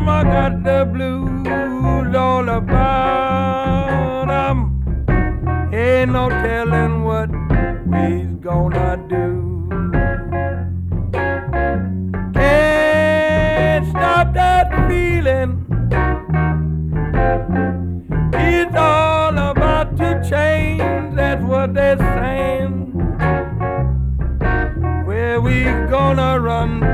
I got the blues all about 'em. Ain't no telling what we's gonna do. Can't stop that feeling. It's all about to change, that's what they're saying. Where we gonna run